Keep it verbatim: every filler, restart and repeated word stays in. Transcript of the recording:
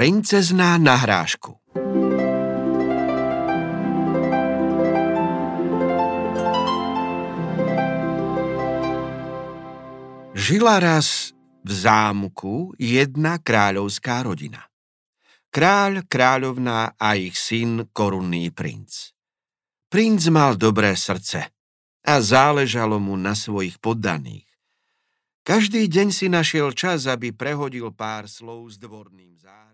Princezná na hrášku. Žila raz v zámku jedna kráľovská rodina. Kráľ, kráľovná a ich syn, korunný princ. Princ mal dobré srdce a záležalo mu na svojich poddaných. Každý deň si našiel čas, aby prehodil pár slov s dvorným záhradom.